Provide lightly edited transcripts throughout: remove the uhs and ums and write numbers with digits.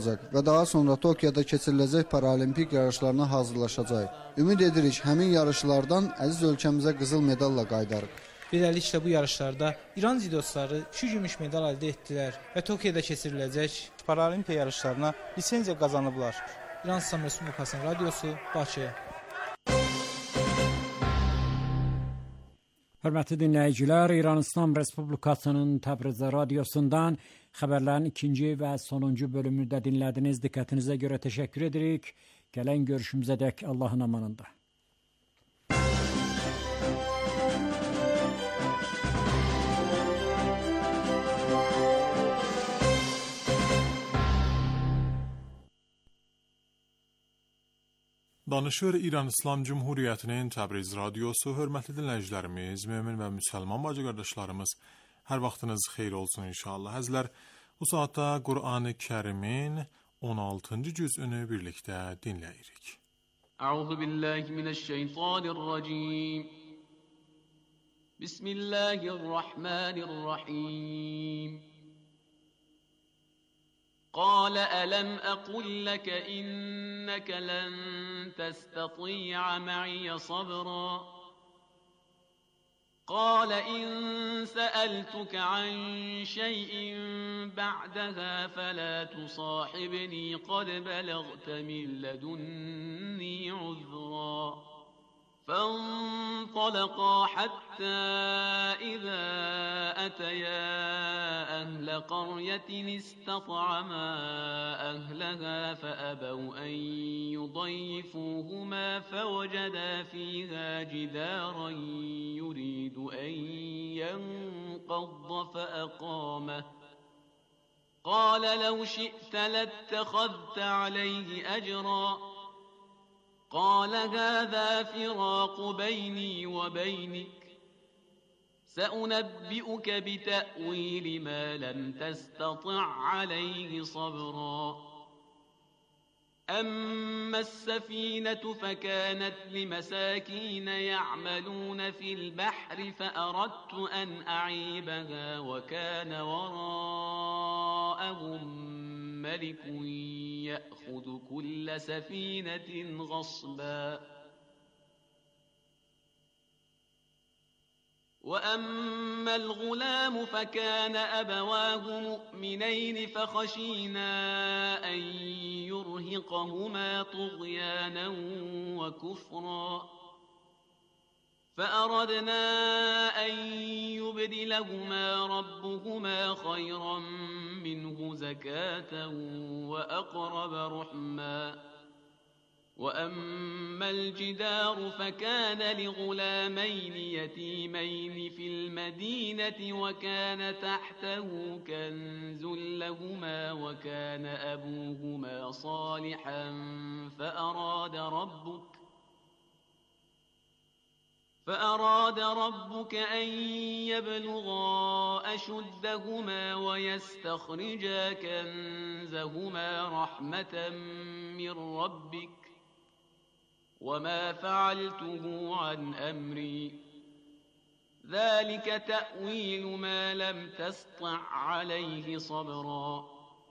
və daha sonra Tokyoda keçiriləcək paralimpik yarışlarına hazırlaşacaq. Ümid edirik, həmin yarışlardan əziz ölkəmizə qızıl medalla qayıdarıq. Beləliklə bu yarışlarda İran dzidoçuları 2 gümüş medal əldə etdilər və Tokyoda keçiriləcək paralimpiya yarışlarına lisenziya qazanıblar. İran İslam Respublikasının radiosu, Bakı. Hörmətli dinləyicilər, İran İslam Respublikasının Təbriz radiosundan xəbərlərin ikinci və sonuncu bölümünü də dinlədiniz. Diqqətinizə görə təşəkkür edirik. Gələn görüşümüzədək Allahın amanında. Danışır İran İslam Cumhuriyyətinin Təbriz radiosu. Hörmətli dinləyicilərimiz, mömin və müsəlman bacı qardaşlarımız, hər vaxtınız xeyir olsun inşallah. Əzizlər, bu saatda Qur'an-ı Kərimin 16-cı cüzünü birlikdə dinləyirik. Əuzu billahi mineşşeytanirracim. Bismillahirrahmanirrahim. قال ألم أقل لك إنك لن تستطيع معي صبرا قال إن سألتك عن شيء بعدها فلا تصاحبني قد بلغت من لدني عذرا فانطلقا حتى إذا أتيا أهل قرية استطعما أهلها فأبوا أن يضيفوهما فوجدا فيها جدارا يريد أن ينقض فأقامه قال لو شئت لاتخذت عليه أجرا قال هذا فراق بيني وبينك سأنبئك بتأويل ما لم تستطع عليه صبرا أما السفينة فكانت لمساكين يعملون في البحر فأردت أن أعيبها وكان وراءهم ملك يأخذ كل سفينة غصبا وأما الغلام فكان أبواه مؤمنين فخشينا أن يرهقهما طغيانا وكفرا فأردنا أن يبدلهما ربهما خيرا منه زكاة وأقرب رحما وأما الجدار فكان لغلامين يتيمين في المدينة وكان تحته كنز لهما وكان أبوهما صالحا فأراد ربك أن يبلغا أشدهما ويستخرجا كنزهما رحمة من ربك وما فعلته عن أمري ذلك تأويل ما لم تسطع عليه صبرا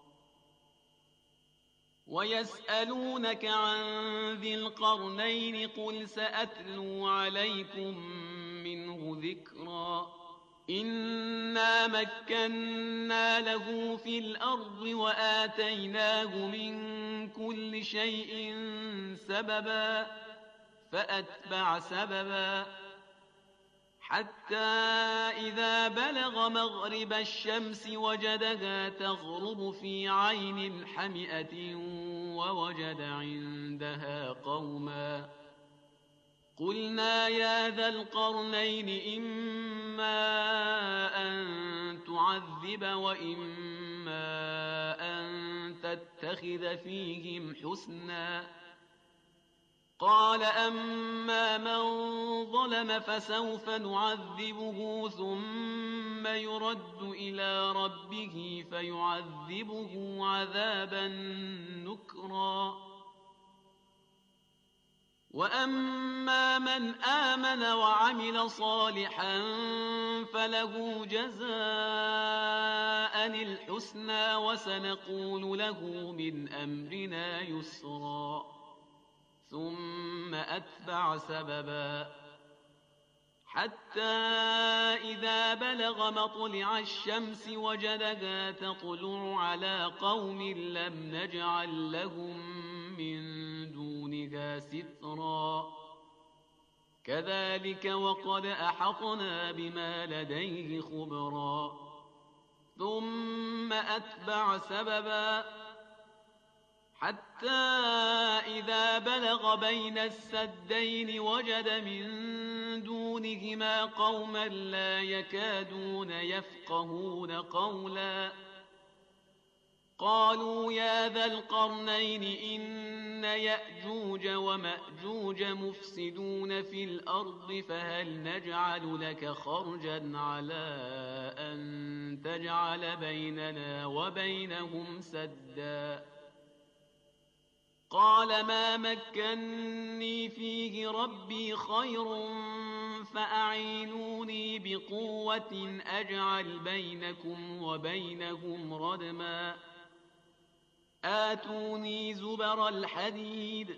ويسألونك عن ذي القرنين قل سأتلو عليكم منه ذكرا إنا مكنا له في الأرض وآتيناه من كل شيء سببا فأتبع سببا حتى إذا بلغ مغرب الشمس وجدها تغرب في عين حمئة ووجد عندها قوما قلنا يا ذا القرنين إما أن تعذب وإما أن تتخذ فيهم حسنا قال أما من ظلم فسوف نعذبه ثم يرد إلى ربه فيعذبه عذابا نكرا وأما من آمن وعمل صالحا فله جزاء الحسنى وسنقول له من أمرنا يسرا ثم أتبع سببا حتى إذا بلغ مطلع الشمس وجدها تطلع على قوم لم نجعل لهم من دونها سترا كذلك وقد أحطنا بما لديه خبرا ثم أتبع سببا حتى إذا بلغ بين السدين وجد من دونهما قوما لا يكادون يفقهون قولا قالوا يا ذا القرنين إن يأجوج ومأجوج مفسدون في الأرض فهل نجعل لك خرجا على أن تجعل بيننا وبينهم سدا قال ما مكني فيه ربي خير فأعينوني بقوة أجعل بينكم وبينهم ردما آتوني زبر الحديد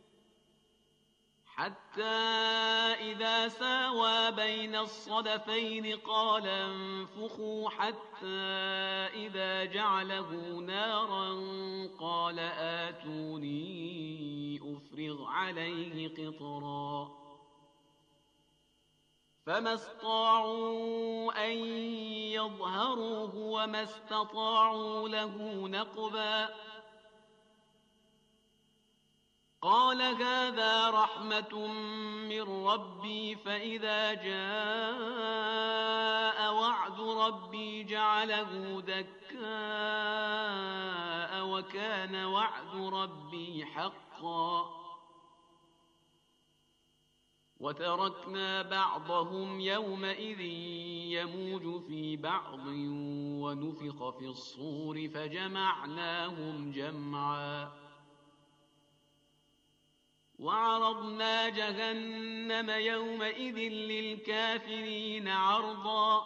حتى إذا ساوى بين الصدفين قال انفخوا حتى إذا جعله نارا قال آتوني أفرغ عليه قطرا فما استطاعوا أن يظهروه وما استطاعوا له نقبا قال هذا رحمة من ربي فإذا جاء وعد ربي جعله دكاء وكان وعد ربي حقا وتركنا بعضهم يومئذ يموج في بعض ونفخ في الصور فجمعناهم جمعا وعرضنا جهنم يومئذ للكافرين عرضا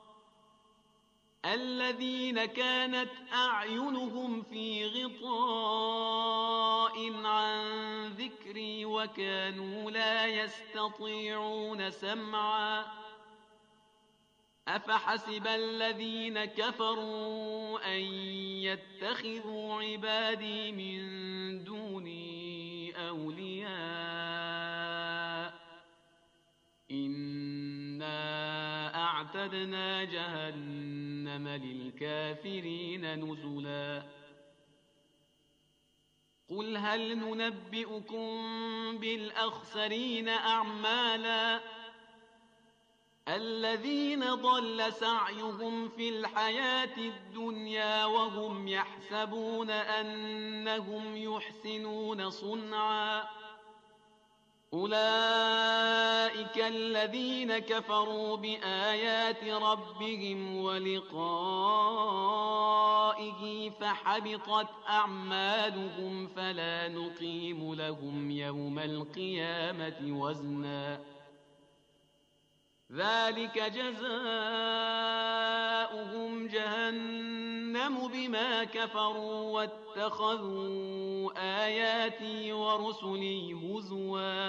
الذين كانت أعينهم في غطاء عن ذكري وكانوا لا يستطيعون سمعا أفحسب الذين كفروا أن يتخذوا عبادي من دوني أولياء إنا أعتدنا جهنم للكافرين نزلا قل هل ننبئكم بالأخسرين أعمالا الذين ضل سعيهم في الحياة الدنيا وهم يحسبون أنهم يحسنون صنعا أولئك الذين كفروا بآيات ربهم ولقائه فحبطت أعمالهم فلا نقيم لهم يوم القيامة وزنا ذلك جزاؤهم جهنم بما كفروا واتخذوا آياتي ورسلي هزوا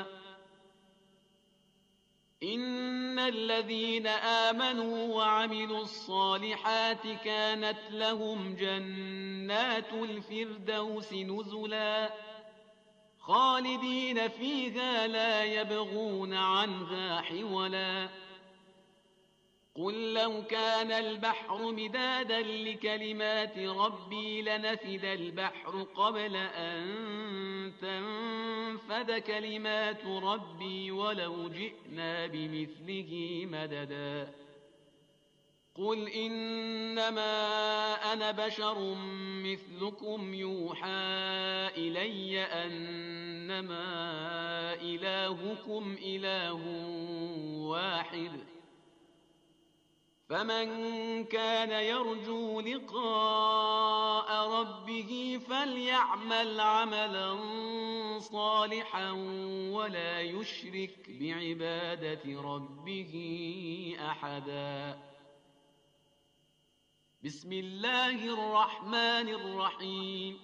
إن الذين آمنوا وعملوا الصالحات كانت لهم جنات الفردوس نزلا خالدين فيها لا يبغون عنها حولا قل لو كان البحر مدادا لكلمات ربي لنفد البحر قبل أن تنفد كلمات ربي ولو جئنا بمثله مددا قل إنما أنا بشر مثلكم يوحى إلي أنما إلهكم إله واحد فمن كان يرجو لقاء ربه فليعمل عملا صالحا ولا يشرك بعبادة ربه أحدا بسم الله الرحمن الرحيم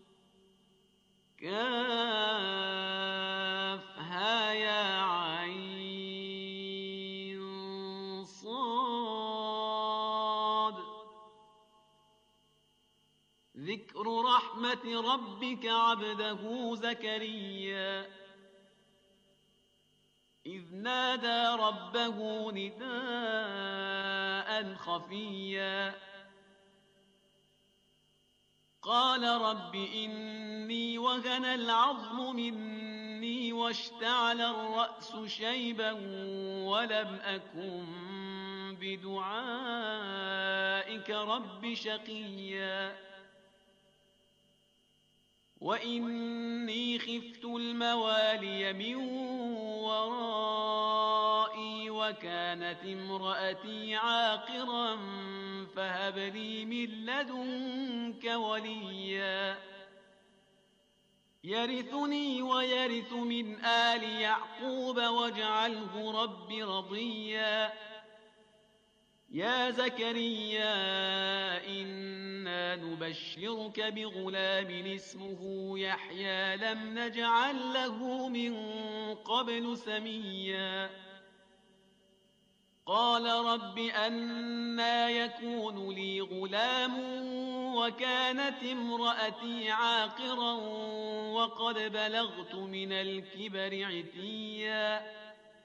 كافها يا عين صاد ذكر رحمة ربك عبده زكريا إذ نادى ربه نداء خفيا قال رب إني وهن العظم مني واشتعل الرأس شيبا ولم أكن بدعائك رب شقيا وإني خفت الموالي من ورائي وكانت امرأتي عاقرا فهب لي من لدنك وليا يرثني ويرث من آل يعقوب واجعله رب رضيا يا زكريا إنا نبشرك بغلام اسمه يحيى لم نجعل له من قبل سميا قال رب أنى يكون لي غلام وكانت امرأتي عاقرا وقد بلغت من الكبر عتيا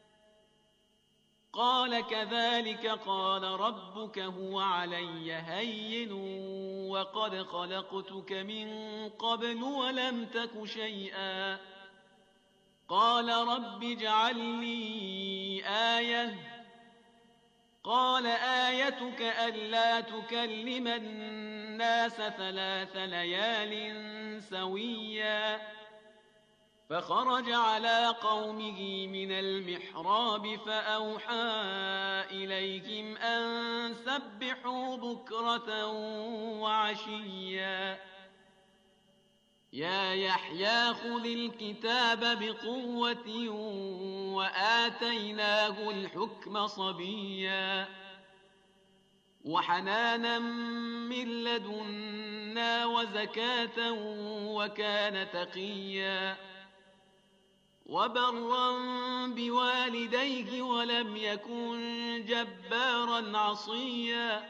قال كذلك قال ربك هو علي هين وقد خلقتك من قبل ولم تك شيئا قال رب اجعل لي آية قال آيتك ألا تكلم الناس 3 ليال سويا فخرج على قومه من المحراب فأوحى إليهم أن سبحوا بكرة وعشيا يا يحيى خذ الكتاب بقوة وآتيناه الحكم صبيا وحنانا من لدنا وزكاة وكان تقيا وبرا بوالديه ولم يكن جبارا عصيا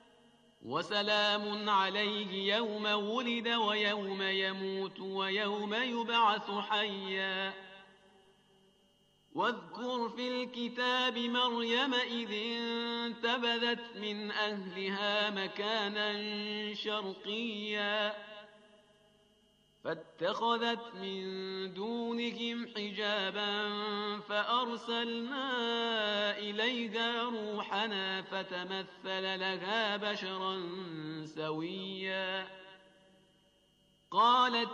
وسلام عليه يوم ولد ويوم يموت ويوم يبعث حيا واذكر في الكتاب مريم إذ انتبذت من أهلها مكانا شرقيا فاتخذت من دونهم حجابا فأرسلنا إليها روحنا فتمثل لها بشرا سويا قالت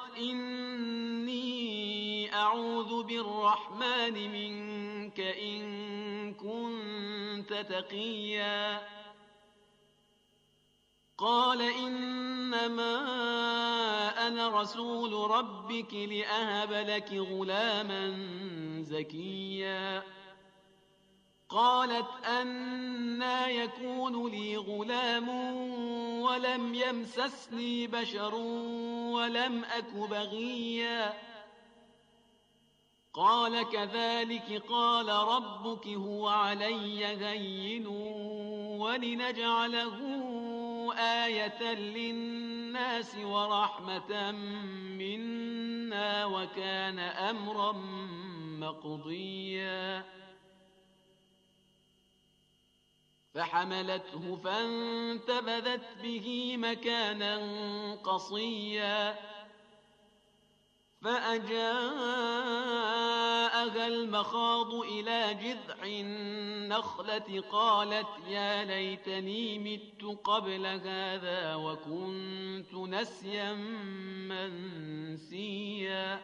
إني أعوذ بالرحمن منك إن كنت تقيا قال إنما أنا رسول ربك لأهب لك غلاما زكيا قالت أنى يكون لي غلام ولم يمسسني بشر ولم أك بغيا قال كذلك قال ربك هو علي هين ولنجعله آية للناس ورحمة منا وكان أمرا مقضيا فحملته فانتبذت به مكانا قصيا فأجاءها المخاض إلى جذع النخلة قالت يا ليتني مت قبل هذا وكنت نسيا منسيا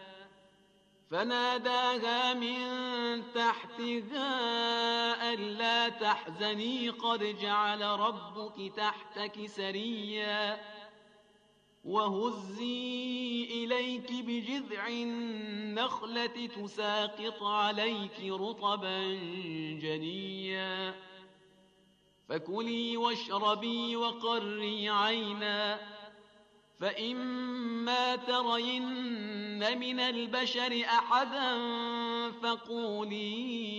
فناداها من تحتها ألا تحزني قد جعل ربك تحتك سريا وهزي إليك بجذع النخلة تساقط عليك رطبا جنيا فكلي واشربي وقري عينا، فإما ترين من البشر أحدا فقولي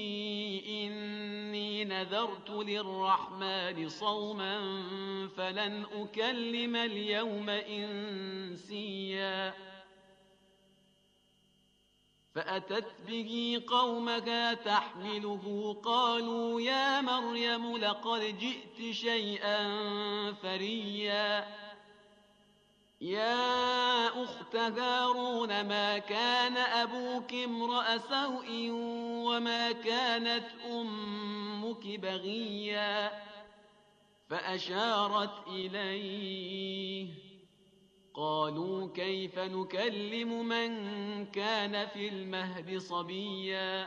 إني نذرت للرحمن صوما فلن أكلم اليوم إنسيا. فأتت به قومها تحمله قالوا يا مريم لقد جئت شيئا فريا. يا أخت هارون ما كان أبوك امرأ سوء وما كانت أمك بغيا. فأشارت إليه قالوا كيف نكلم من كان في المهد صبيا.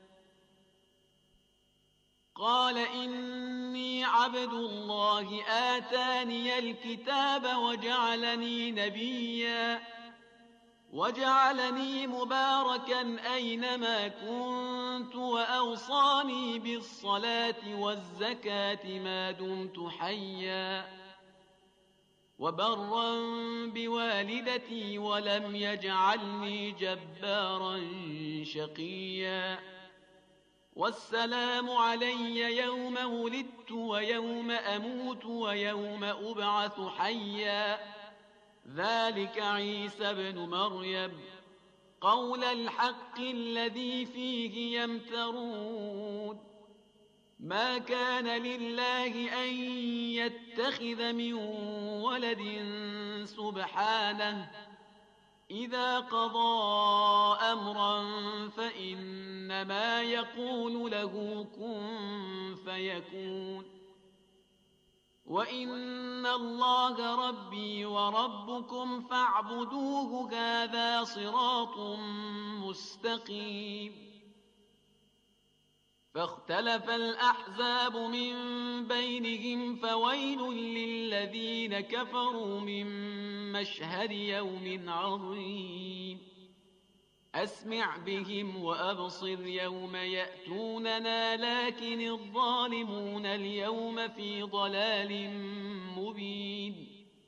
قال إني عبد الله آتاني الكتاب وجعلني نبيا وجعلني مباركا أينما كنت وأوصاني بالصلاة والزكاة ما دمت حيا وبرا بوالدتي ولم يجعلني جبارا شقيا. والسلام علي يوم ولدت ويوم أموت ويوم أبعث حيا. ذلك عيسى بن مريم قول الحق الذي فيه يمترون. ما كان لله أن يتخذ من ولد سبحانه إذا قضى أمرا فإنما يقول له كن فيكون. وإن الله ربي وربكم فاعبدوه هذا صراط مستقيم. فاختلف الأحزاب من بينهم فويل للذين كفروا من مشهد يوم عظيم. أسمع بهم وأبصر يوم يأتوننا لكن الظالمون اليوم في ضلال مبين.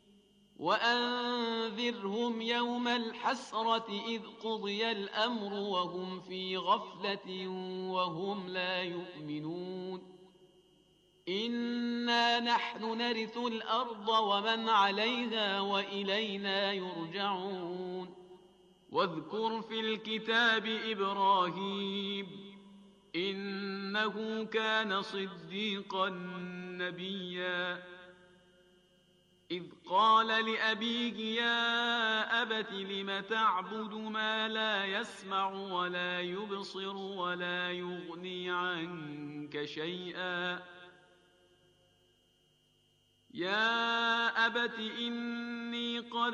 وأنذرهم يوم الحسرة إذ قضي الأمر وهم في غفلة وهم لا يؤمنون. إنا نحن نرث الأرض ومن عليها وإلينا يرجعون. واذكر في الكتاب إبراهيم إنه كان صديقا نبيا. إذ قال لأبيه يا أبت لم تعبد ما لا يسمع ولا يبصر ولا يغني عنك شيئا. يا أبت إني قد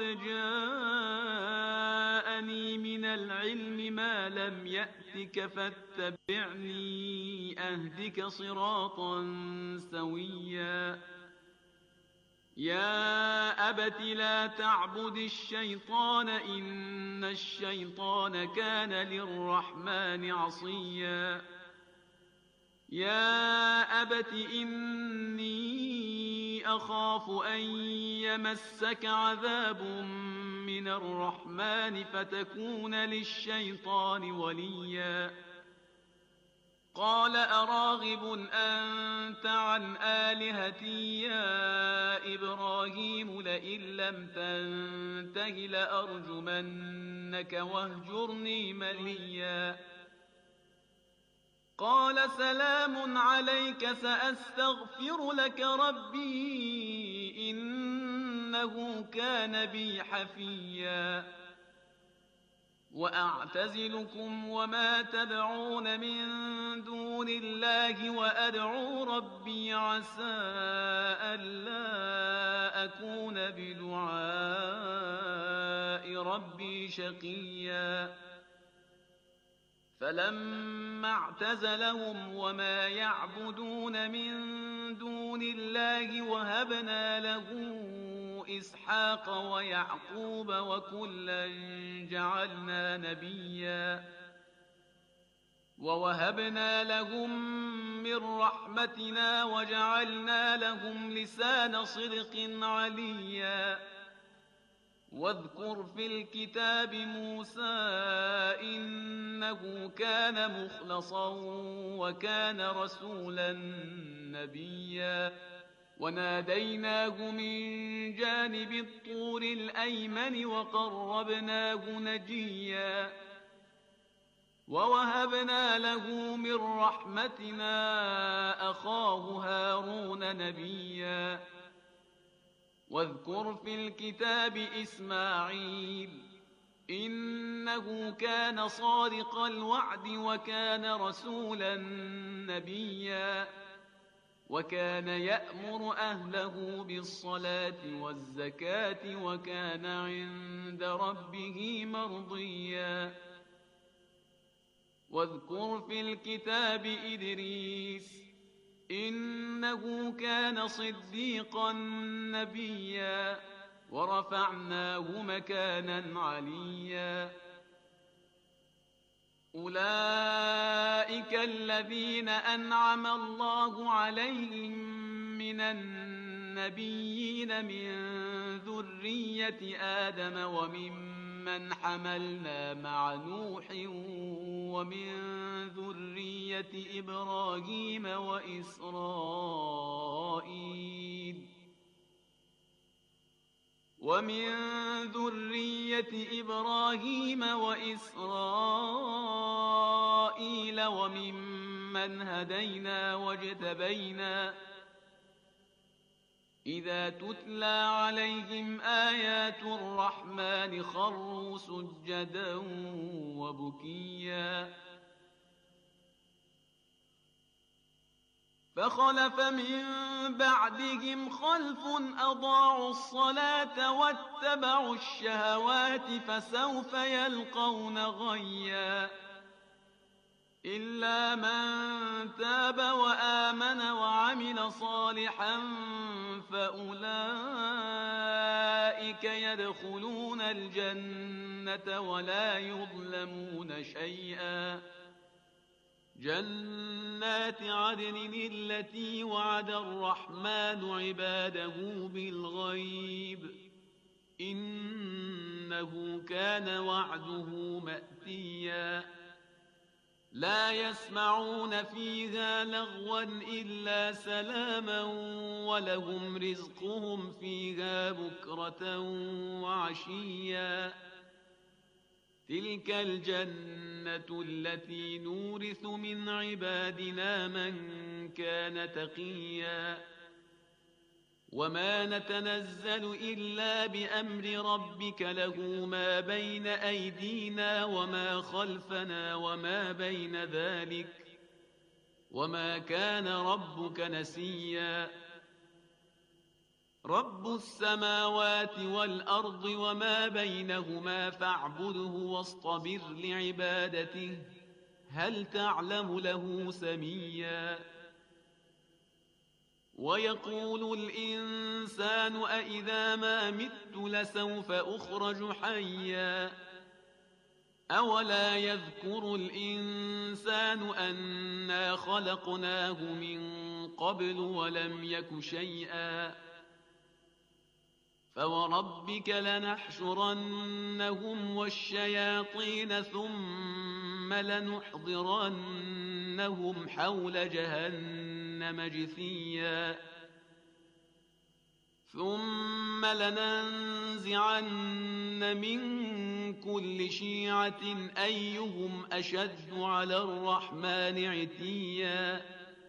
جاءني من العلم ما لم يأتك فاتبعني أهدك صراطا سويا. يا أبت لا تعبد الشيطان إن الشيطان كان للرحمن عصيا. يا أبت إني أخاف أن يمسك عذاب من الرحمن فتكون للشيطان وليا. قال أراغب أنت عن آلهتي يا إبراهيم لئن لم تنته لأرجمنك واهجرني مليا. قال سلام عليك سأستغفر لك ربي إنه كان بي حفيا. وأعتزلكم وما تدعون من دون الله وأدعو ربي عسى ألا أكون بدعاء ربي شقيا. فلما اعتزلهم وما يعبدون من دون الله وهبنا له إسحاق ويعقوب وكلا جعلنا نبيا. ووهبنا لهم من رحمتنا وجعلنا لهم لسان صدق عليا واذكر في الكتاب موسى إنه كان مخلصا وكان رسولا نبيا وناديناه من جانب الطور الأيمن وقربناه نجيا ووهبنا له من رحمتنا أخاه هارون نبيا واذكر في الكتاب إسماعيل إنه كان صادق الوعد وكان رسولا نبيا وكان يأمر أهله بالصلاة والزكاة وكان عند ربه مرضيا واذكر في الكتاب إدريس إنه كان صديقا نبيا ورفعناه مكانا عليا أولئك الذين أنعم الله عليهم من النبيين من ذرية آدم وممن حملنا مع نوح ومن ذرية إبراهيم وإسرائيل وممن هدينا واجتبينا إذا تتلى عليهم آيات الرحمن خروا سجدا وبكيا فخلف من بعدهم خلف أضاعوا الصلاة واتبعوا الشهوات فسوف يلقون غيا إلا من تاب وآمن وعمل صالحا فأولئك يدخلون الجنة ولا يظلمون شيئا جنات عدن التي وعد الرحمن عباده بالغيب إنه كان وعده مأتيا لا يسمعون فيها لغوا إلا سلاما ولهم رزقهم فيها بكرة وعشيا تلك الجنة التي نورث من عبادنا من كان تقيا وما نتنزل إلا بأمر ربك له ما بين أيدينا وما خلفنا وما بين ذلك وما كان ربك نسيا رب السماوات والأرض وما بينهما فاعبده واصطبر لعبادته هل تعلم له سميا ويقول الإنسان أإذا ما مت لسوف أخرج حيا أولا يذكر الإنسان أنا خلقناه من قبل ولم يك شيئا فوربك لنحشرنهم والشياطين ثم لنحضرنهم حول جهنم جثيا ثم لننزعن من كل شيعة أيهم أشد على الرحمن عتيا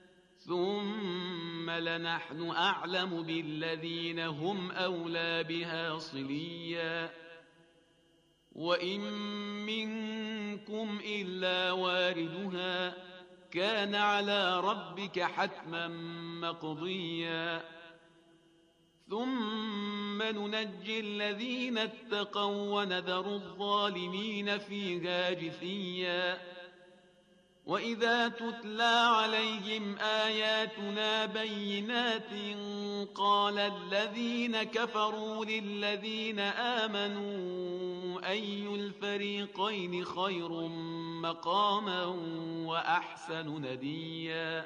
ثم لنحن أعلم بالذين هم أولى بها صليا وإن منكم إلا واردها كان على ربك حتما مقضيا ثم ننجي الذين اتقوا ونذر الظالمين فيها جثيا وإذا تتلى عليهم آياتنا بينات قال الذين كفروا للذين آمنوا أي الفريقين خير مقاما وأحسن نديا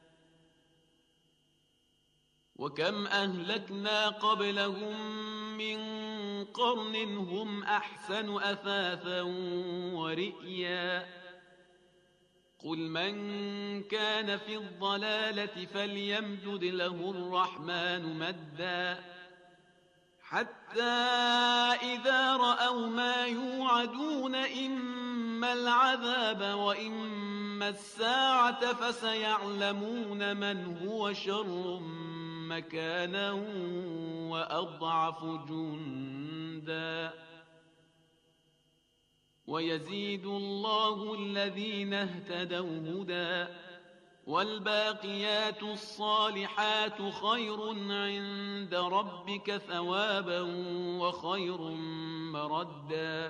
وكم أهلكنا قبلهم من قرن هم أحسن أثاثا ورئيا قل من كان في الضلالة فليمدد له الرحمن مدا حتى إذا رأوا ما يوعدون إما العذاب وإما الساعة فسيعلمون من هو شر مكانا وأضعف جندا ويزيد الله الذين اهتدوا هدى والباقيات الصالحات خير عند ربك ثوابا وخير مردا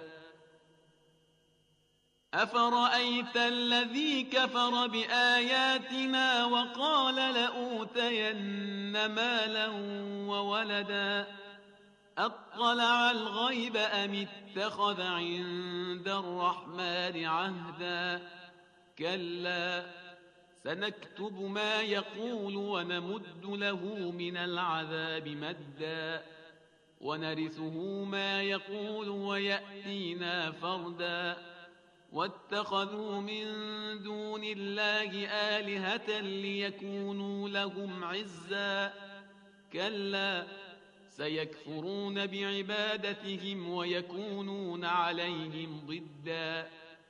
أفرأيت الذي كفر بآياتنا وقال لأوتين مالا وولدا أطلع الغيب أم اتخذ عند الرحمن عهدا كلا سنكتب ما يقول ونمد له من العذاب مدا ونرثه ما يقول ويأتينا فردا واتخذوا من دون الله آلهة ليكونوا لهم عزا كلا سيكفرون بعبادتهم ويكونون عليهم ضدا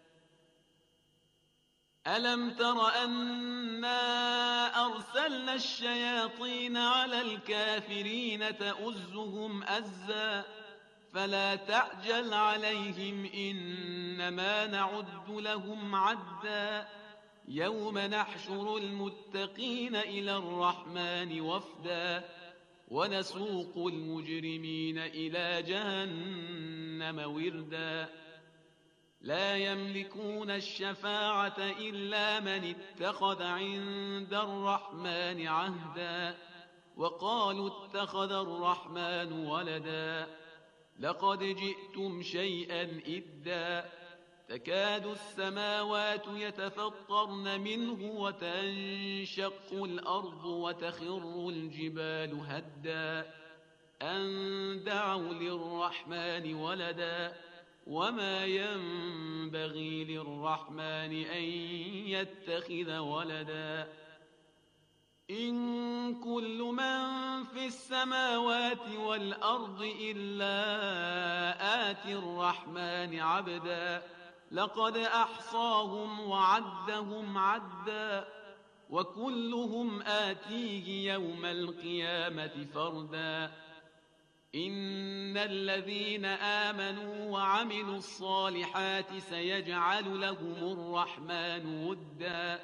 ألم تر أنا أرسلنا الشياطين على الكافرين تؤزهم أزا فلا تعجل عليهم إنما نعد لهم عدا يوم نحشر المتقين إلى الرحمن وفدا ونسوق المجرمين إلى جهنم وردا لا يملكون الشفاعة إلا من اتخذ عند الرحمن عهدا وقالوا اتخذ الرحمن ولدا لقد جئتم شيئا إدا تكاد السماوات يتفطرن منه وتنشق الأرض وتخر الجبال هدا أن دعوا للرحمن ولدا وما ينبغي للرحمن أن يتخذ ولدا إن كل من في السماوات والأرض إلا آتي الرحمن عبدا لقد أحصاهم وعدهم عدا وكلهم آتيه يوم القيامة فردا إن الذين آمنوا وعملوا الصالحات سيجعل لهم الرحمن ودا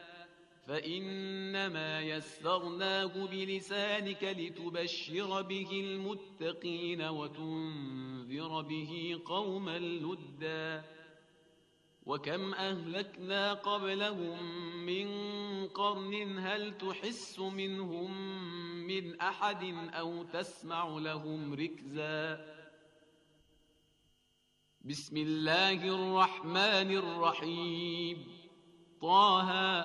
فإنما يسرناه بلسانك لتبشر به المتقين وتنذر به قوما لدا وكم أهلكنا قبلهم من قرن هل تحس منهم من أحد أو تسمع لهم ركزا بسم الله الرحمن الرحيم طه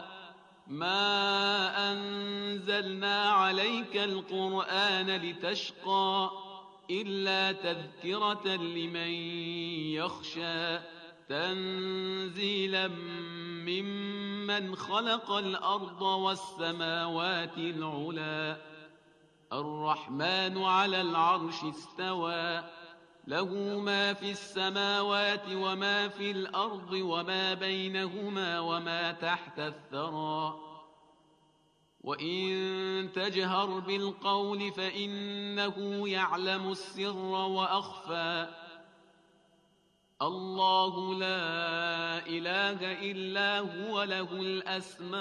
ما أنزلنا عليك القرآن لتشقى إلا تذكرة لمن يخشى تنزيلا ممن خلق الأرض والسماوات العلا الرحمن على العرش استوى له ما في السماوات وما في الأرض وما بينهما وما تحت الثرى وإن تجهر بالقول فإنه يعلم السر وأخفى الله لا إله إلا هو له الأسماء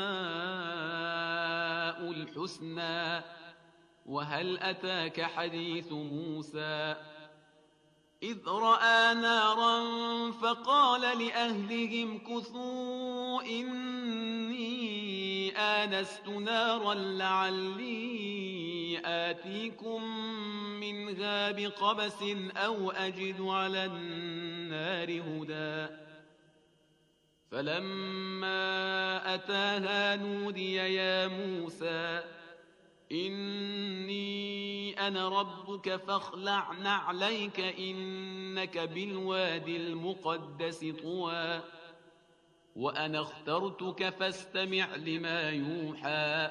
الحسنى وهل أتاك حديث موسى إذ رأى نارا فقال لأهلهم كثوا إني آنست نارا لعلي آتيكم منها بقبس أو أجد على النار هدى فلما أتاها نودي يا موسى إني أنا ربك فاخلع نعليك إنك بالوادي المقدس طوى وأنا اخترتك فاستمع لما يوحى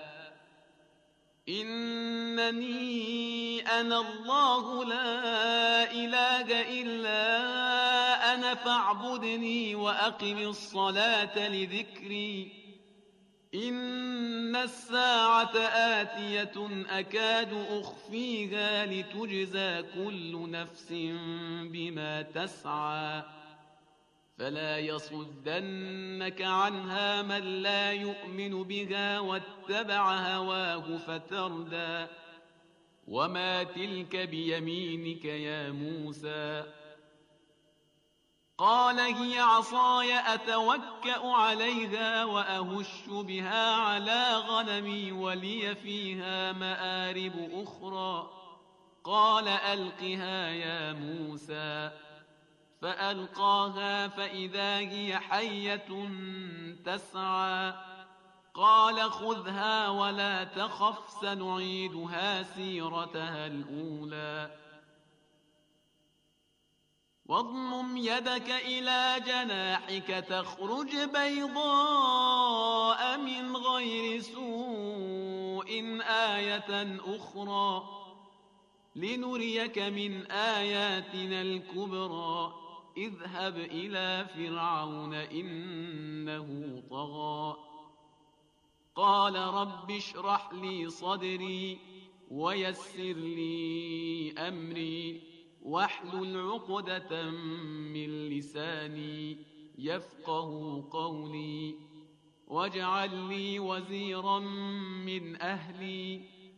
إنني أنا الله لا إله إلا أنا فاعبدني وأقم الصلاة لذكري إن الساعة آتية أكاد أخفيها لتجزى كل نفس بما تسعى فلا يصدنك عنها من لا يؤمن بها واتبع هواه فتردى وما تلك بيمينك يا موسى قال هي عصاي أتوكأ عليها وأهش بها على غنمي ولي فيها مآرب أخرى قال ألقها يا موسى فألقاها فإذا هي حية تسعى قال خذها ولا تخف سنعيدها سيرتها الأولى واضمم يدك إلى جناحك تخرج بيضاء من غير سوء آية أخرى لنريك من آياتنا الكبرى اذهب إلى فرعون إنه طغى قال رب اشرح لي صدري ويسر لي أمري واحلل عقدة من لساني يفقه قولي واجعل لي وزيرا من أهلي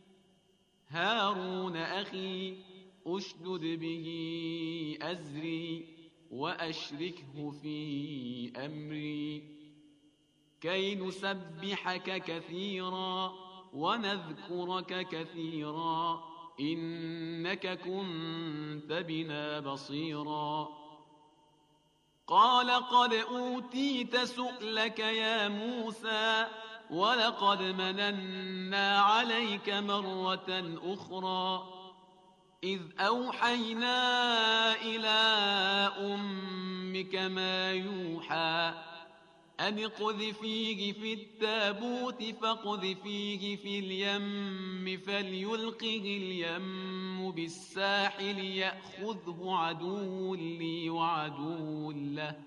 هارون أخي أشدد به أزري وأشركه في أمري كي نسبحك كثيرا ونذكرك كثيرا إنك كنت بنا بصيرا قال قد أوتيت سؤلك يا موسى ولقد مننا عليك مرة أخرى إذ أوحينا إلى أمك ما يوحى أن اقذفيه في التابوت فاقذفيه في اليم فليلقه اليم بالساحل يأخذه عدو لي وعدو له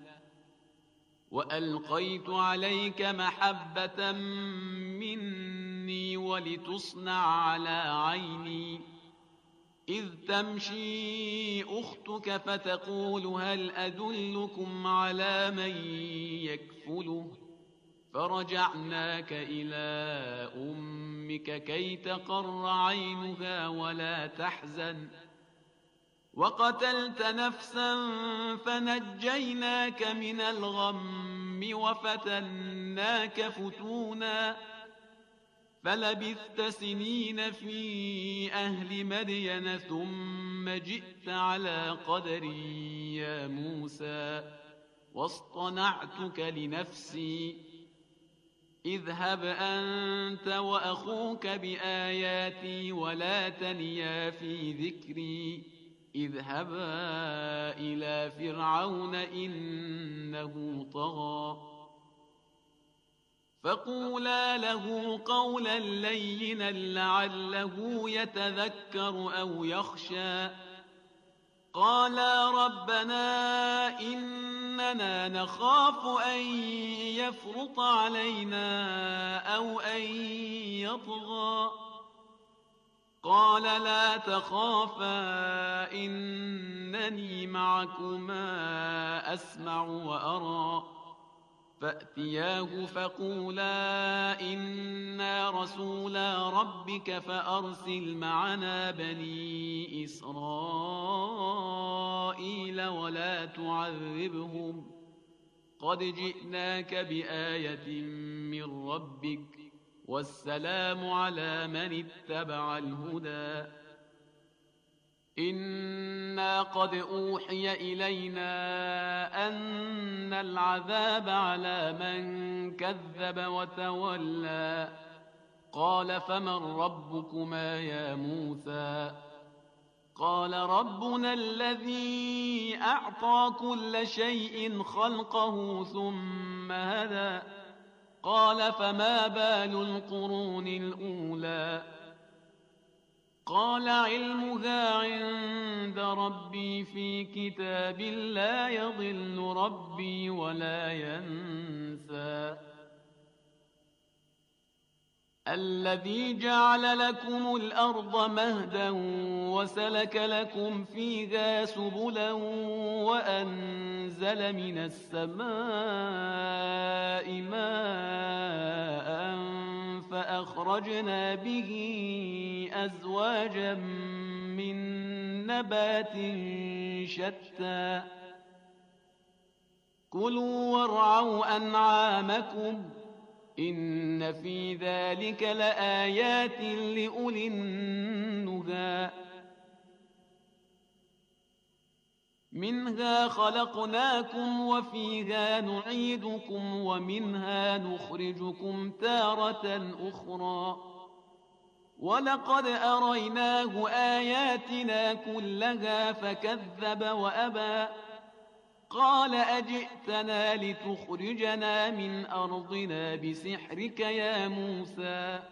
وألقيت عليك محبة مني ولتصنع على عيني إذ تمشي أختك فتقول هل أدلكم على من يكفله فرجعناك إلى أمك كي تقر عينها ولا تحزن وقتلت نفسا فنجيناك من الغم وفتناك فتونا فلبثت سنين في أهل مدين ثم جئت على قدري يا موسى واصطنعتك لنفسي اذهب أنت وأخوك بآياتي ولا تنيا في ذكري اذهبا إلى فرعون إنه طغى فقولا له قولا لينا لعله يتذكر أو يخشى قالا ربنا إننا نخاف أن يفرط علينا أو أن يطغى قال لا تخافا إنني معكما أسمع وأرى فأتياه فقولا إنا رسولا ربك فأرسل معنا بني إسرائيل ولا تعذبهم قد جئناك بآية من ربك والسلام على من اتبع الهدى إنا قد أوحي إلينا أن العذاب على من كذب وتولى قال فمن ربكما يا موسى قال ربنا الذي أعطى كل شيء خلقه ثم هدى قال فما بال القرون الأولى قال علمها عند ربي في كتاب لا يضل ربي ولا ينسى الذي جعل لكم الأرض مهدا وسلك لكم فيها سبلا وأنزل من السماء ماء فأخرجنا به أزواجا من نبات شتى كلوا وارعوا أنعامكم إن في ذلك لآيات لأولي النهى منها خلقناكم وفيها نعيدكم ومنها نخرجكم تارة أخرى ولقد أريناه آياتنا كلها فكذب وأبى قال أجئتنا لتخرجنا من أرضنا بسحرك يا موسى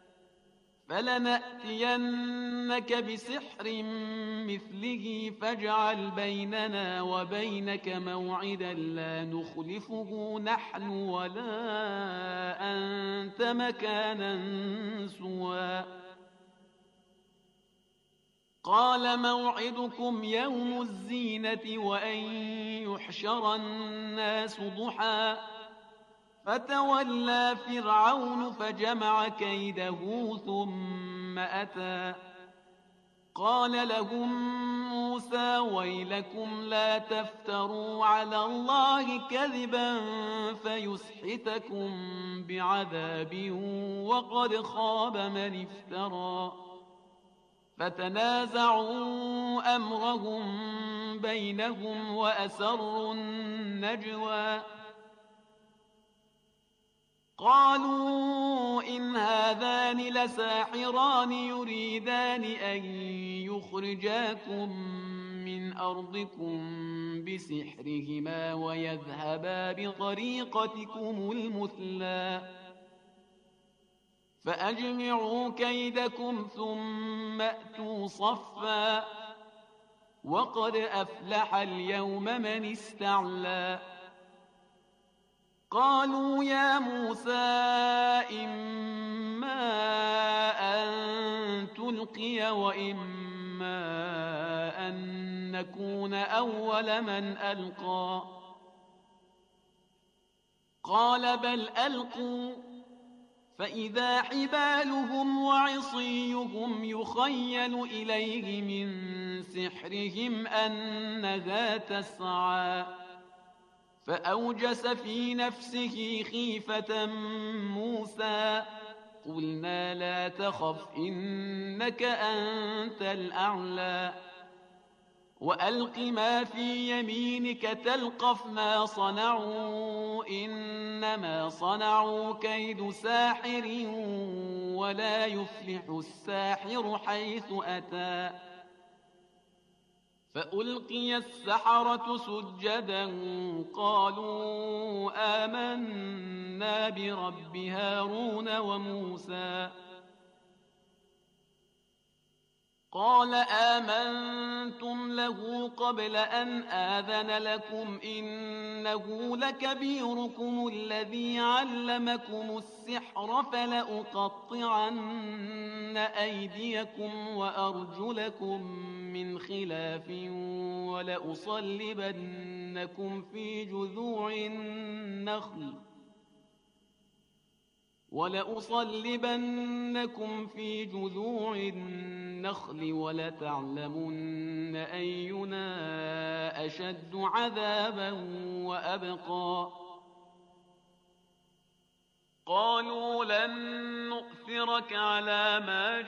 فلنأتينك بسحر مثله فاجعل بيننا وبينك موعدا لا نخلفه نحن ولا أنت مكانا سوى قال موعدكم يوم الزينة وأن يحشر الناس ضحى فتولى فرعون فجمع كيده ثم أتى قال لهم موسى ويلكم لا تفتروا على الله كذبا فيسحتكم بعذاب وقد خاب من افترى فتنازعوا أمرهم بينهم وأسروا النجوى قالوا إن هذان لساحران يريدان أن يخرجاكم من أرضكم بسحرهما ويذهبا بطريقتكم المثلى فأجمعوا كيدكم ثم أتوا صفا وقد أفلح اليوم من استعلى قالوا يا موسى إما أن تلقي وإما أن نكون أول من ألقى قال بل ألقوا فإذا حبالهم وعصيهم يخيل إليه من سحرهم أنها تسعى فأوجس في نفسه خيفة موسى قلنا لا تخف إنك أنت الأعلى وألق ما في يمينك تلقف ما صنعوا إنما صنعوا كيد ساحر ولا يفلح الساحر حيث أتى فألقي السحرة سجدا قالوا آمنا برب هارون وموسى قال آمنتم له قبل أن آذن لكم إنه لكبيركم الذي علمكم السحر فلأقطعن أيديكم وأرجلكم من خلاف ولأصلبنكم في جذوع النخل ولتعلمن أينا أشد عذابا وأبقى. قالوا لن نؤثرك على ما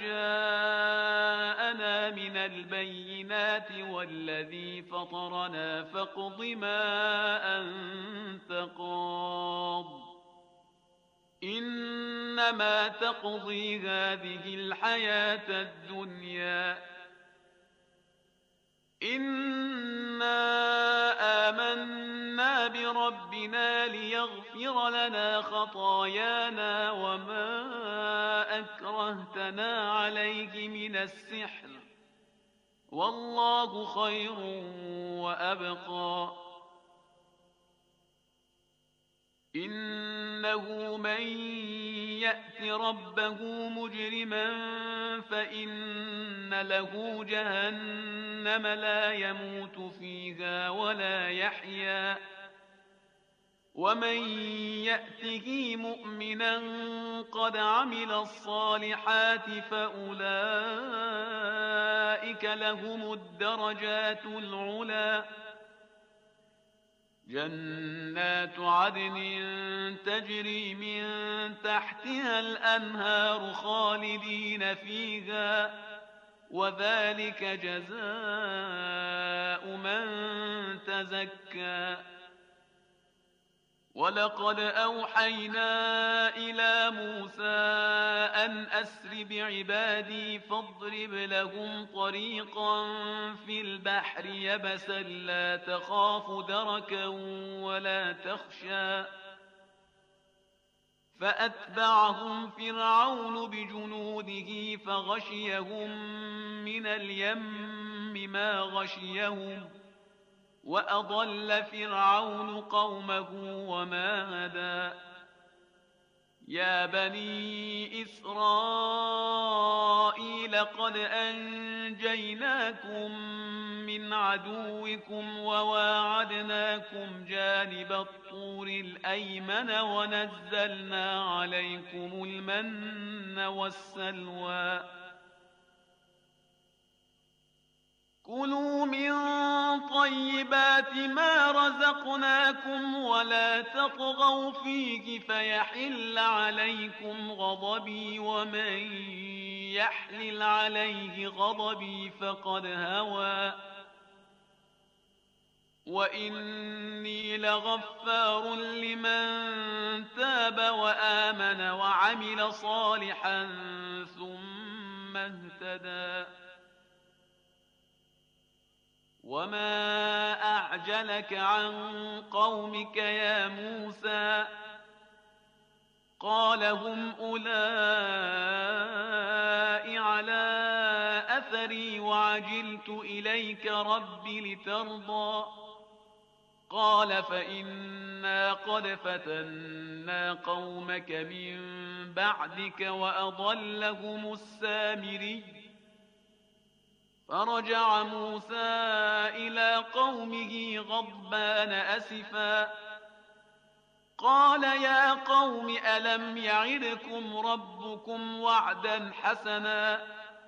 جاءنا من البينات والذي فطرنا فاقض ما أنت قاض إنما تقضي هذه الحياة الدنيا إنا آمنا بربنا ليغفر لنا خطايانا وما أكرهتنا عليه من السحر والله خير وأبقى. إنه من يأت ربه مجرما فإن له جهنم لا يموت فيها ولا يحيا ومن يأته مؤمنا قد عمل الصالحات فأولئك لهم الدرجات العلى جنات عدن تجري من تحتها الأنهار خالدين فيها وذلك جزاء من تزكى. ولقد أوحينا إلى موسى أن أسر بعبادي فاضرب لهم طريقا في البحر يبسا لا تخاف دركا ولا تخشى فأتبعهم فرعون بجنوده فغشيهم من اليم ما غشيهم وأضل فرعون قومه وما هدى. يا بني إسرائيل قد أنجيناكم من عدوكم وواعدناكم جانب الطور الأيمن ونزلنا عليكم المن والسلوى كلوا من طيبات ما رزقناكم ولا تطغوا فيه فيحل عليكم غضبي ومن يحلل عليه غضبي فقد هوى وإني لغفار لمن تاب وآمن وعمل صالحا ثم اهتدى. وما أعجلك عن قومك يا موسى قال هم أولئك على أثري وعجلت إليك رب لترضى قال فإنا قد فتنا قومك من بعدك وأضلهم السامري فرجع موسى إلى قومه غضبان أسفا قال يا قوم ألم يعدكم ربكم وعدا حسنا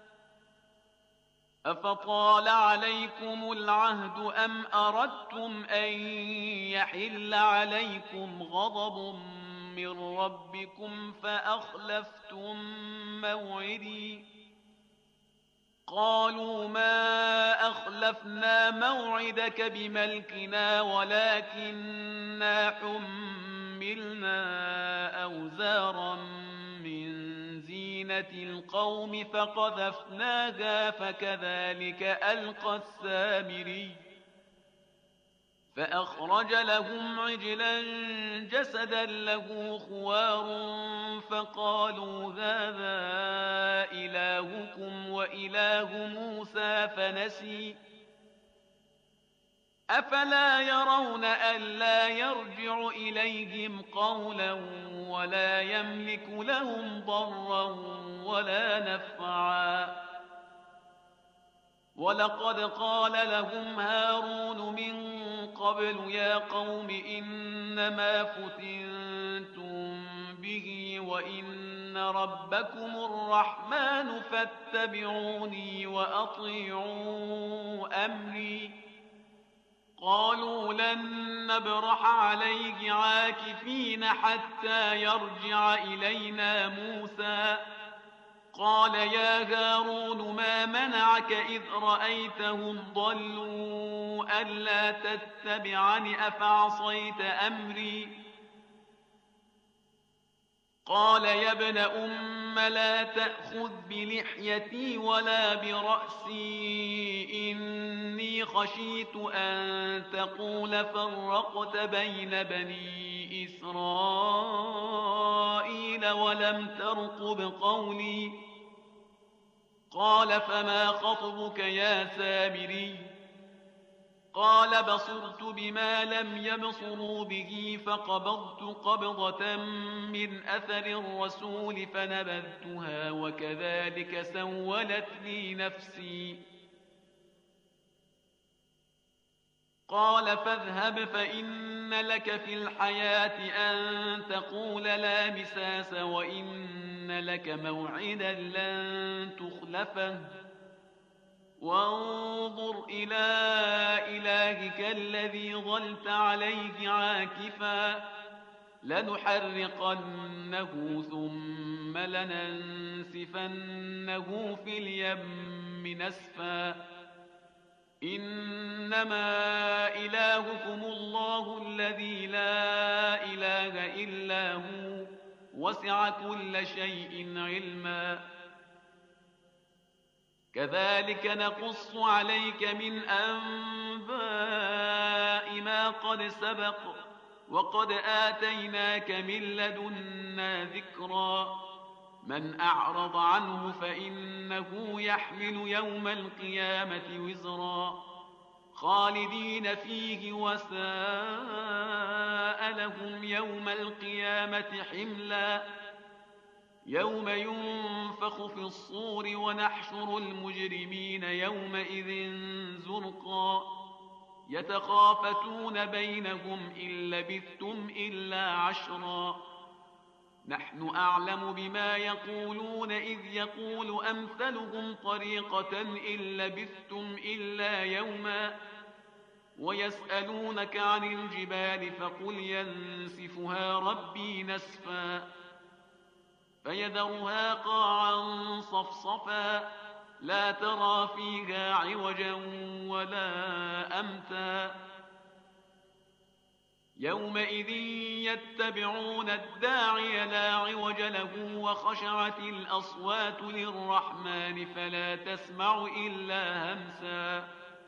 أفطال عليكم العهد أم أردتم أن يحل عليكم غضب من ربكم فأخلفتم موعدي قالوا ما أخلفنا موعدك بملكنا ولكننا حملنا أوزارا من زينة القوم فقذفناها فكذلك ألقى السامري فأخرج لهم عجلا جسدا له خوار فقالوا هذا إلهكم وإله موسى فنسي أفلا يرون ألا يرجع إليهم قولا ولا يملك لهم ضرا ولا نفعا ولقد قال لهم هارون من قبل يا قوم إنما فتنتم به وإن ربكم الرحمن فاتبعوني وأطيعوا أمري قالوا لن نبرح عليه عاكفين حتى يرجع إلينا موسى قال يا هارون ما منعك إذ رأيتهم ضلوا ألا تتبعني أفعصيت أمري قال يا ابن أم لا تأخذ بلحيتي ولا برأسي إني خشيت أن تقول فرقت بين بني إسرائيل ولم ترقب قولي قال فما خطبك يا سامري قال بصرت بما لم يبصروا به فقبضت قبضة من أثر الرسول فنبذتها وكذلك سولت لي نفسي قال فاذهب فإن لك في الحياة أن تقول لا مساس وإن لك موعدا لن تخلفه وانظر إلى إلهك الذي ظلت عليه عاكفا لنحرقنه ثم لننسفنه في اليم نسفا إنما إلهكم الله الذي لا إله إلا هو وسع كل شيء علما كذلك نقص عليك من أنباء ما قد سبق وقد آتيناك من لدنا ذكرا من أعرض عنه فإنه يحمل يوم القيامة وزرا خالدين فيه وساء لهم يوم القيامة حملا يوم ينفخ في الصور ونحشر المجرمين يومئذ زرقا يتخافتون بينهم إن لبثتم إلا عشرا نحن أعلم بما يقولون إذ يقول أمثلهم طريقة إن لبثتم إلا يوما ويسألونك عن الجبال فقل ينسفها ربي نسفا فيذرها قاعا صفصفا لا ترى فيها عوجا ولا أمتا يومئذ يتبعون الداعي لا عوج له وخشعت الأصوات للرحمن فلا تسمع إلا همسا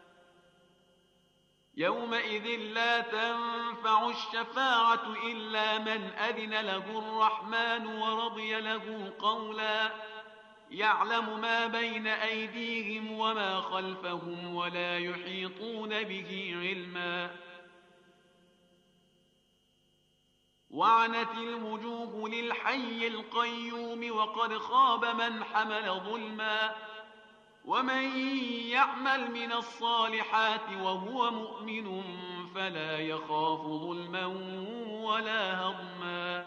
يومئذ لا تنفع الشفاعة إلا من أذن له الرحمن ورضي له قولا يعلم ما بين أيديهم وما خلفهم ولا يحيطون به علما وعنت الوجوه للحي القيوم وقد خاب من حمل ظلما ومن يعمل من الصالحات وهو مؤمن فلا يخاف ظلما ولا هضما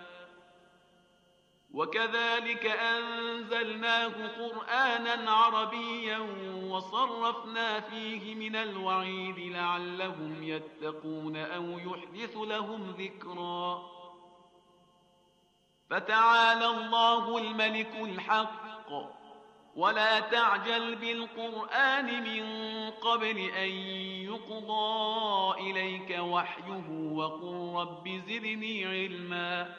وكذلك أنزلناه قرآنا عربيا وصرفنا فيه من الوعيد لعلهم يتقون أو يحدث لهم ذكرا فتعالى الله الملك الحق ولا تعجل بالقرآن من قبل أن يقضى إليك وحيه وقل رب زدني علما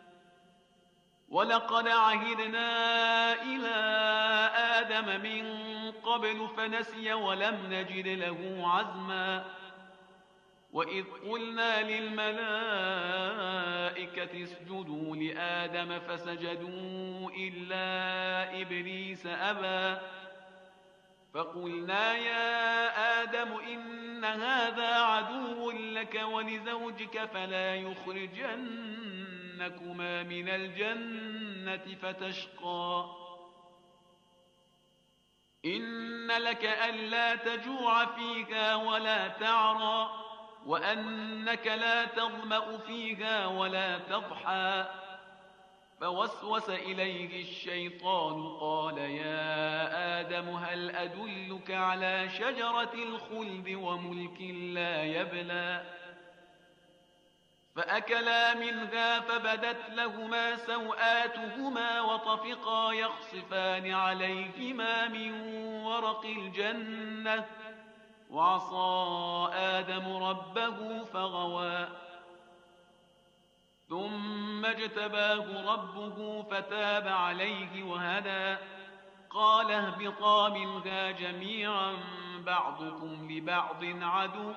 ولقد عهدنا إلى آدم من قبل فنسي ولم نجد له عزما وإذ قلنا للملائكة اسجدوا لآدم فسجدوا إلا إبليس أبى فقلنا يا آدم إن هذا عدو لك ولزوجك فلا يخرجنكما من الجنة فتشقى إن لك ألا تجوع فيها ولا تعرى وأنك لا تظمأ فيها ولا تضحى فوسوس إليه الشيطان قال يا آدم هل أدلك على شجرة الخلد وملك لا يبلى فأكلا منها فبدت لهما سوآتهما وطفقا يخصفان عليهما من ورق الجنة وعصى آدم ربه فغوى ثم اجتباه ربه فتاب عليه وهدى قال اهبطا منها جميعا بعضكم لبعض عدو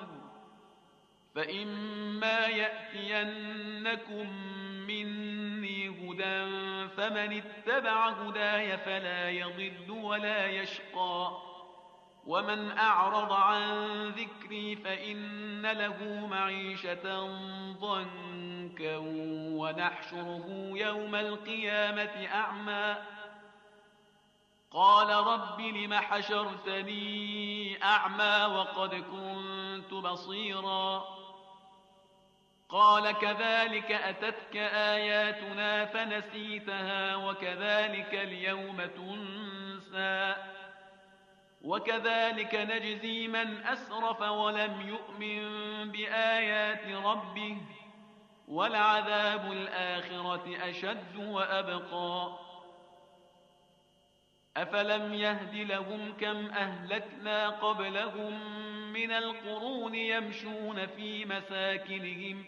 فإما يأتينكم مني هدى فمن اتبع هداي فلا يضل ولا يشقى ومن أعرض عن ذكري فإن له معيشة ضنكا ونحشره يوم القيامة أعمى قال رب لم حشرتني أعمى وقد كنت بصيرا قال كذلك أتتك آياتنا فنسيتها وكذلك اليوم تنسى وكذلك نجزي من أسرف ولم يؤمن بآيات ربه ولعذاب الآخرة أشد وأبقى أفلم يهد لهم كم أهلكنا قبلهم من القرون يمشون في مساكنهم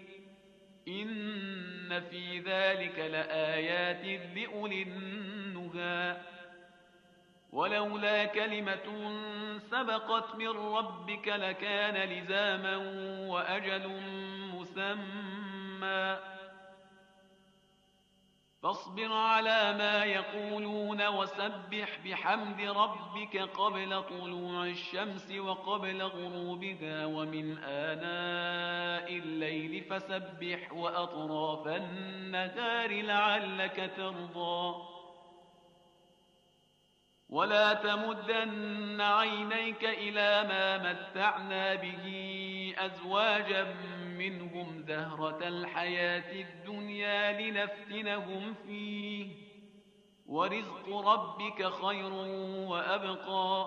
إن في ذلك لآيات لأولي النهى ولولا كلمة سبقت من ربك لكان لزاما وأجل مسمى فاصبر على ما يقولون وسبح بحمد ربك قبل طلوع الشمس وقبل غروبها ومن آناء الليل فسبح وأطراف النهار لعلك ترضى ولا تمدن عينيك إلى ما متعنا به أزواجا منهم زهرة الحياة الدنيا لنفتنهم فيه ورزق ربك خير وأبقى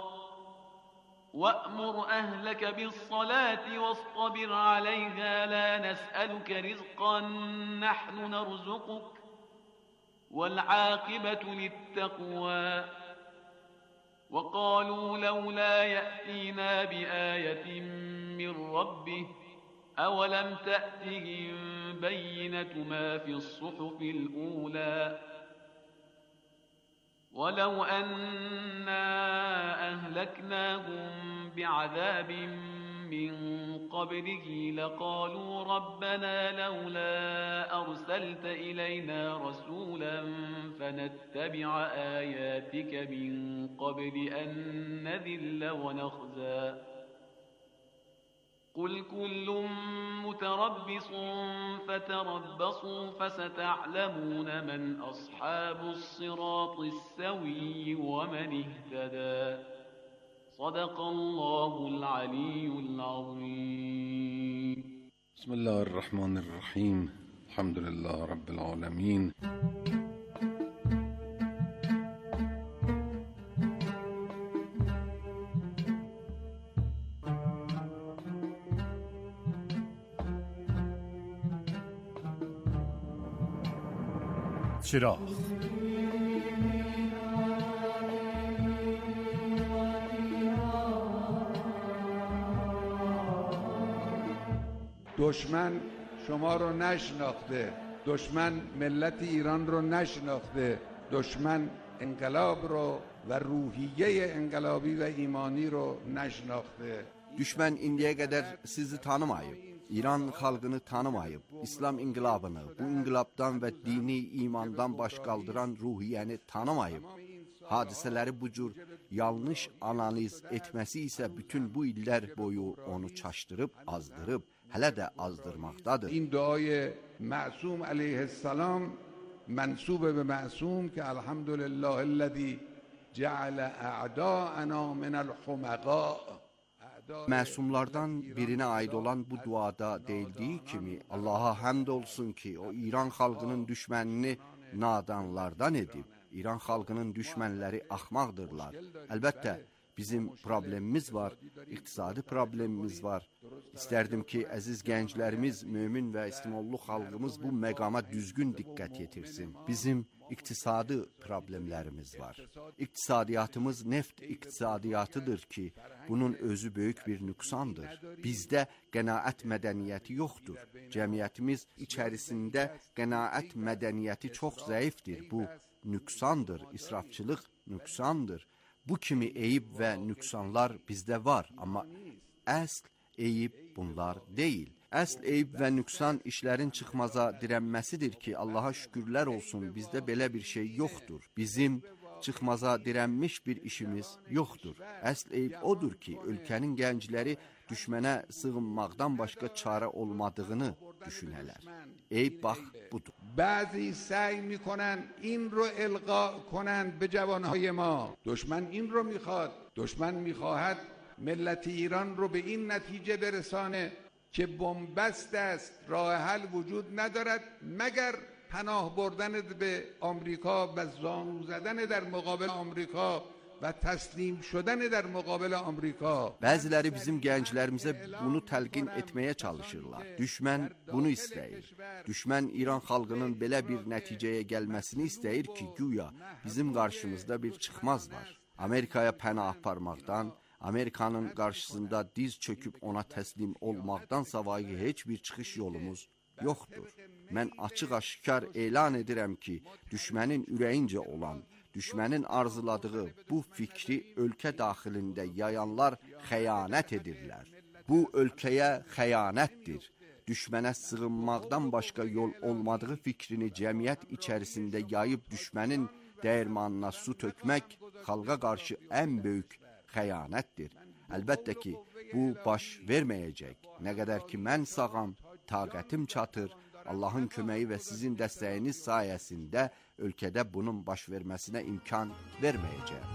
وأمر أهلك بالصلاة واصطبر عليها لا نسألك رزقا نحن نرزقك والعاقبة للتقوى وقالوا لولا يأتينا بآية من ربه أولم تأتهم بينة ما في الصحف الأولى ولو أنا أهلكناهم بعذاب من قبله لقالوا ربنا لولا أرسلت إلينا رسولا فنتبع آياتك من قبل أن نذل ونخزى قل كل متربص فتربصوا فستعلمون من أصحاب الصراط السوي ومن اهتدى صدق الله العلي العظيم. بسم الله الرحمن الرحيم. الحمد لله رب العالمين. چراغ دشمن شما رو نشناخته، دشمن ملت ایران رو نشناخته، دشمن انقلاب رو و روحیه انقلابی ve imani رو نشناخته. Düşman indiye kadar sizi tanımayıb. İran xalqını tanımayıb, İslam inqilabını, bu inqilabdan və dini imandan baş qaldıran ruhiyyəni tanımayıb. Hadisələri bu cür yanlış analiz etməsi isə bütün bu illər boyu onu çaşdırıb, azdırıb, hələ də azdırmaqdadır. این دعای معصوم علیه السلام منسوب به معصوم که الحمدلله الذی جعل اعداءنا من الحمقاء. Məsumlardan birinə aid olan bu duada deyildiyi kimi Allaha həmd olsun ki, o İran xalqının düşmənini nadanlardan edib. İran xalqının düşmənləri axmaqdırlar. Əlbəttə, bizim problemimiz var, iqtisadi problemimiz var. İstərdim ki, əziz gənclərimiz, mömin və istimollu xalqımız bu məqama düzgün diqqət yetirsin. Bizim iqtisadi problemlərimiz var. İqtisadiyyatımız neft iqtisadiyyatıdır ki, bunun özü böyük bir nüqsandır. Bizdə qənaət mədəniyyəti yoxdur. Cəmiyyətimiz içərisində qənaət mədəniyyəti çox zəifdir. Bu nüqsandır, israfçılıq nüqsandır. Bu kimi eyib və nüqsanlar bizdə var, amma əsl eyib bunlar deyil. Əsl eyib və nüqsan işlərin çıxmaza dirənməsidir ki, Allaha şükürlər olsun, bizdə belə bir şey yoxdur. Bizim çıxmaza dirənmiş bir işimiz yoxdur. Əsl eyib odur ki, ölkənin gəncləri düşmənə sığınmaqdan başqa çarə olmadığını düşünələr. Eyib bax budur. بعضی سعی میکنن این رو القا کنند به جوانهای ما. دشمن این رو میخواد. دشمن میخواهد ملت ایران رو به این نتیجه برسانه که بنبست است، راه حل وجود ندارد مگر پناه بردن به آمریکا و زانو زدن در مقابل آمریکا və təslim şudən در مقابل آمریکا. Bəziləri bizim gənclərimizə bunu təlqin etməyə çalışırlar. Düşmən bunu istəyir. Düşmən İran xalqının belə bir nəticəyə gəlməsini istəyir ki, güya bizim qarşımızda bir çıxmaz var. Amerikaya pənah aparmaqdan, Amerikanın qarşısında diz çöküb ona təslim olmaqdan savayı heç bir çıxış yolumuz yoxdur. Mən açıq-aşkar elan edirəm ki, düşmənin ürəyincə olan, düşmənin arzuladığı bu fikri ölkə daxilində yayanlar xəyanət edirlər. Bu ölkəyə xəyanətdir. Düşmənə sığınmaqdan başqa yol olmadığı fikrini cəmiyyət içərisində yayıb düşmənin dəyirmanına su tökmək xalqa qarşı ən böyük xəyanətdir. Əlbəttə ki, bu baş verməyəcək. Nə qədər ki, mən sağam, taqətim çatır, Allahın köməyi və sizin dəstəyiniz sayəsində ölkədə bunun baş verməsinə imkan verməyəcək.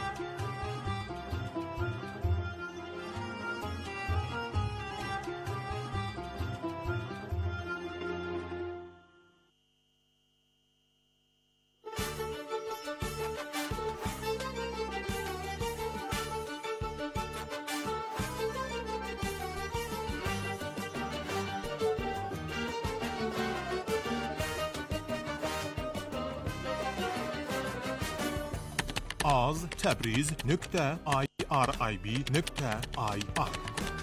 az.tabriz.irib.ir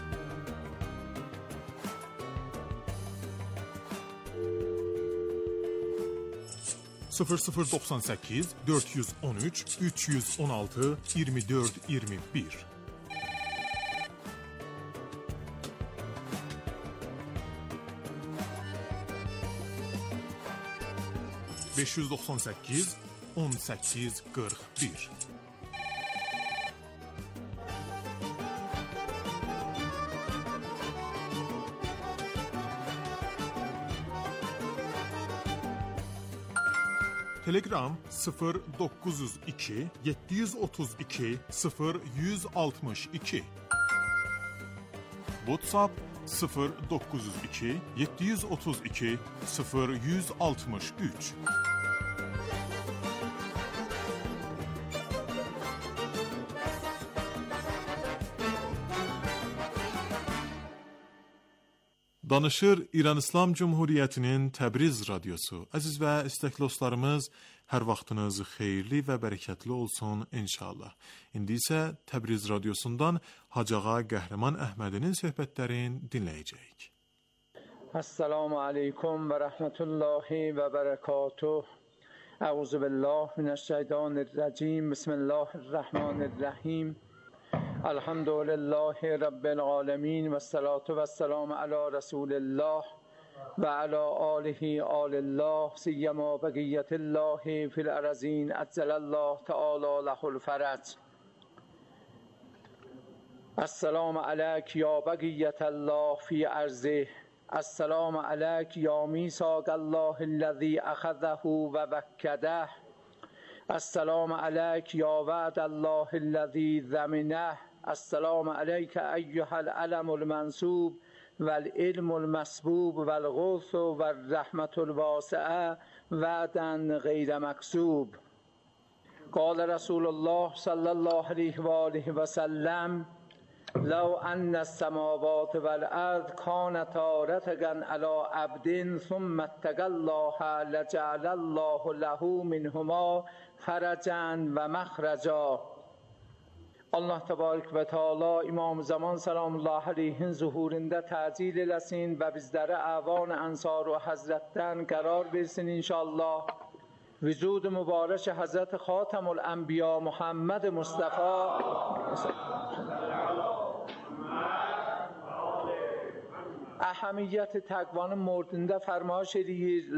0098 413 316 24 21 598 18 41 Telegram 0902 732 0162 WhatsApp 0902 732 0163 Danışır İran İslam Cumhuriyyətinin Təbriz radiosu. Əziz və istəkli dostlarımız, hər vaxtınız xeyirli və bərəkətli olsun inşallah. İndi isə Təbriz radiosundan Hacıağa Qəhrəman Əhmədinin söhbətlərini dinləyəcəyik. Assalamu aleykum və rəhmətullahi və bərəkatuh. Əuzu billah minəşşeytanirracim. Bismillahirrahmanirrahim. الحمد لله رب العالمين والصلاة والسلام على رسول الله و علی آله آل الله سیما بقیت الله فی الارضین عجل الله تعالی له الفرج. السلام علیک یا بقیت الله فی ارضه. السلام علیک یا میثاق الله الذی اخذه و وکده. السلام علیک یا وعد الله الذی ضمنه. السلام علیک ایها العلم المنصوب والعلم المسبوب والغوث والرحمة الواسعة وعدا غیر مکذوب. قال رسول الله صلی الله علیه و آله و سلم: لو ان السماوات والارض كانتا رتقا على عبد ثم اتقى الله لجعل الله له منهما فرجا و مخرجا. Allah təbarək və Teala İmam Zaman salamullahi aleyhin zuhurunda təcil eləsin və bizlərə əvan ənsar və həzrətdən qərar versin inşallah. Vücud-u mübarək Həzrət Xatamul Ənbiya Muhammed Mustafa əhəmiyyət təqvanın mordunda fərmaş eləyir: